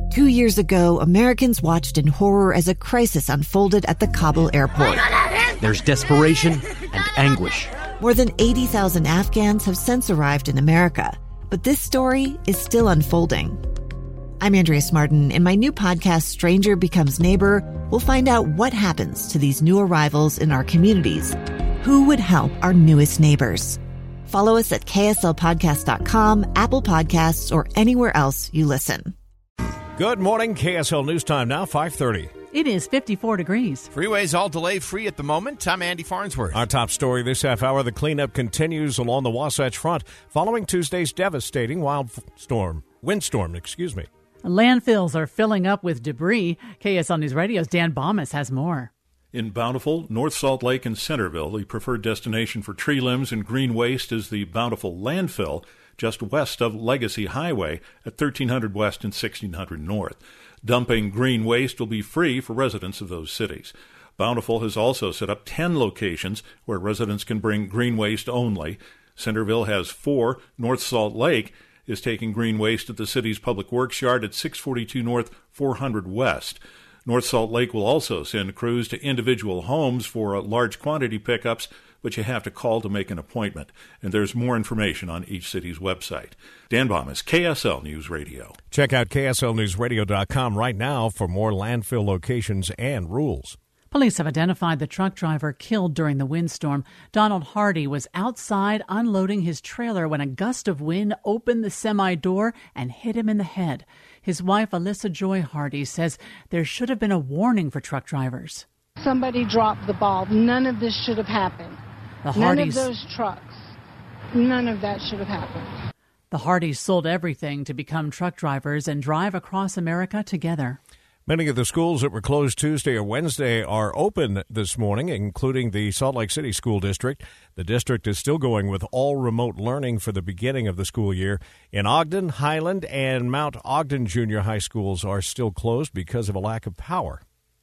2 years ago, Americans watched in horror as a crisis unfolded at the Kabul airport. There's desperation and anguish. More than 80,000 Afghans have since arrived in America, but this story is still unfolding. I'm Andrea Martin. In my new podcast, Stranger Becomes Neighbor, we'll find out what happens to these new arrivals in our communities. Who would help our newest neighbors? Follow us at kslpodcast.com, Apple Podcasts, or anywhere else you listen. Good morning. KSL News Time now, 5:30. It is 54 degrees. Freeways all delay-free at the moment. I'm Andy Farnsworth. Our top story this half hour, the cleanup continues along the Wasatch Front following Tuesday's devastating windstorm. Landfills are filling up with debris. KSL News Radio's Dan Bomas has more. In Bountiful, North Salt Lake, and Centerville, the preferred destination for tree limbs and green waste is the Bountiful landfill just west of Legacy Highway at 1300 West and 1600 North. Dumping green waste will be free for residents of those cities. Bountiful has also set up 10 locations where residents can bring green waste only. Centerville has 4. North Salt Lake is taking green waste at the city's public works yard at 642 North, 400 West. North Salt Lake will also send crews to individual homes for large quantity pickups, but you have to call to make an appointment. And there's more information on each city's website. Dan Bomas, KSL News Radio. Check out KSLNewsRadio.com right now for more landfill locations and rules. Police have identified the truck driver killed during the windstorm. Donald Hardy was outside unloading his trailer when a gust of wind opened the semi-door and hit him in the head. His wife, Alyssa Joy Hardy, says there should have been a warning for truck drivers. Somebody dropped the ball. None of this should have happened. None of those trucks. None of that should have happened. The Hardys sold everything to become truck drivers and drive across America together. Many of the schools that were closed Tuesday or Wednesday are open this morning, including the Salt Lake City School District. The district is still going with all remote learning for the beginning of the school year. In Ogden, Highland, and Mount Ogden Junior High schools are still closed because of a lack of power.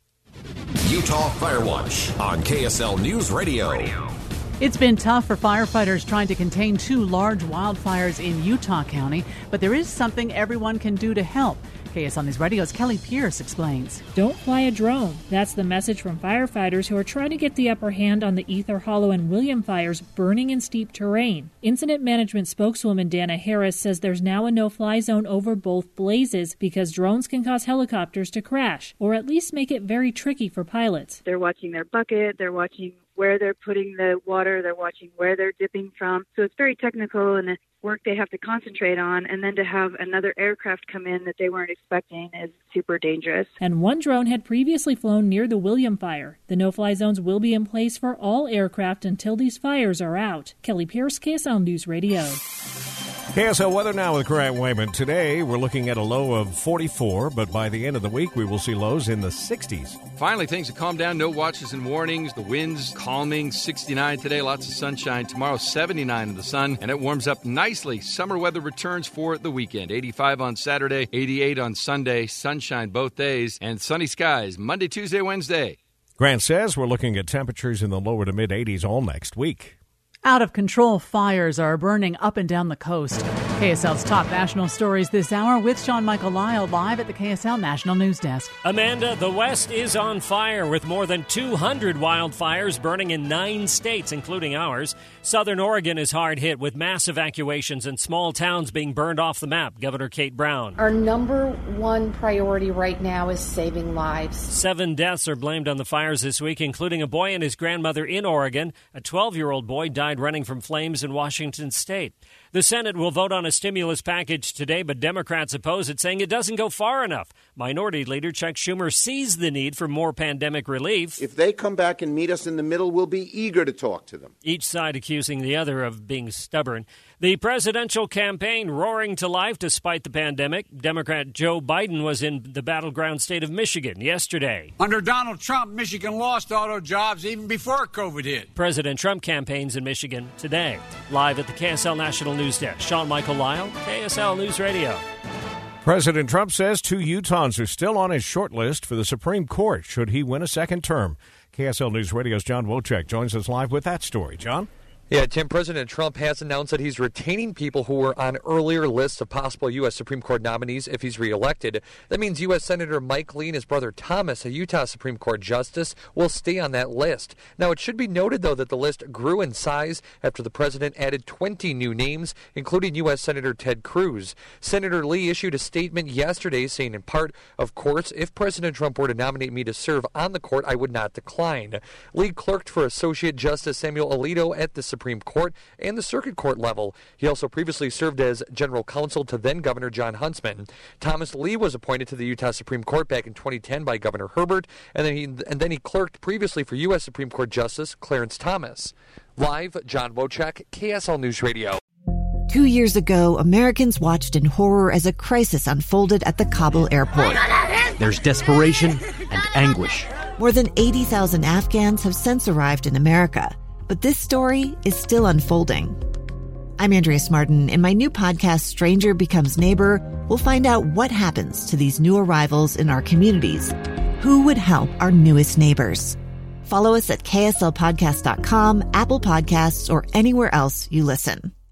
Utah Fire Watch on KSL News Radio. It's been tough for firefighters trying to contain 2 large wildfires in Utah County, but there is something everyone can do to help. KSL News Radio's Kelly Pierce explains. Don't fly a drone. That's the message from firefighters who are trying to get the upper hand on the Ether Hollow and William fires burning in steep terrain. Incident management spokeswoman Dana Harris says there's now a no-fly zone over both blazes because drones can cause helicopters to crash, or at least make it very tricky for pilots. They're watching their bucket, they're watching where they're putting the water, they're watching where they're dipping from. So it's very technical and work they have to concentrate on, and then to have another aircraft come in that they weren't expecting is super dangerous. And one drone had previously flown near the William fire. The no-fly zones will be in place for all aircraft until these fires are out. Kelly Pierce, KSL News Radio. KSL weather now with Grant Wayman. Today, we're looking at a low of 44, but by the end of the week, we will see lows in the 60s. Finally, things have calmed down. No watches and warnings. The wind's calming. 69 today. Lots of sunshine. Tomorrow, 79 in the sun, and it warms up nicely. Summer weather returns for the weekend. 85 on Saturday, 88 on Sunday. Sunshine both days, and sunny skies Monday, Tuesday, Wednesday. Grant says we're looking at temperatures in the lower to mid-80s all next week. Out-of-control fires are burning up and down the coast. KSL's top national stories this hour with Sean Michael Lyle live at the KSL National News Desk. Amanda, the West is on fire with more than 200 wildfires burning in 9 states, including ours. Southern Oregon is hard hit with mass evacuations and small towns being burned off the map. Governor Kate Brown. Our number one priority right now is saving lives. 7 deaths are blamed on the fires this week, including a boy and his grandmother in Oregon. A 12-year-old boy died running from flames in Washington state. The Senate will vote on a stimulus package today, but Democrats oppose it, saying it doesn't go far enough. Minority Leader Chuck Schumer sees the need for more pandemic relief. If they come back and meet us in the middle, we'll be eager to talk to them. Each side accusing the other of being stubborn. The presidential campaign roaring to life despite the pandemic. Democrat Joe Biden was in the battleground state of Michigan yesterday. Under Donald Trump, Michigan lost auto jobs even before COVID hit. President Trump campaigns in Michigan today. Live at the KSL National News Desk, Sean Michael Lyle, KSL News Radio. President Trump says 2 Utahns are still on his short list for the Supreme Court should he win a second term. KSL News Radio's John Wojcik joins us live with that story. John? Yeah, Tim, President Trump has announced that he's retaining people who were on earlier lists of possible U.S. Supreme Court nominees if he's reelected. That means U.S. Senator Mike Lee and his brother Thomas, a Utah Supreme Court justice, will stay on that list. Now, it should be noted, though, that the list grew in size after the president added 20 new names, including U.S. Senator Ted Cruz. Senator Lee issued a statement yesterday saying, in part, "Of course, if President Trump were to nominate me to serve on the court, I would not decline." Lee clerked for Associate Justice Samuel Alito at the Supreme Court and the Circuit Court level. He also previously served as general counsel to then-Governor John Huntsman. Thomas Lee was appointed to the Utah Supreme Court back in 2010 by Governor Herbert, and then he clerked previously for U.S. Supreme Court Justice Clarence Thomas. Live, John Wojcik, KSL News Radio. 2 years ago, Americans watched in horror as a crisis unfolded at the Kabul airport. There's desperation and anguish. More than 80,000 Afghans have since arrived in America. But this story is still unfolding. I'm Andrea Smartin. In my new podcast, Stranger Becomes Neighbor, we'll find out what happens to these new arrivals in our communities. Who would help our newest neighbors? Follow us at kslpodcast.com, Apple Podcasts, or anywhere else you listen.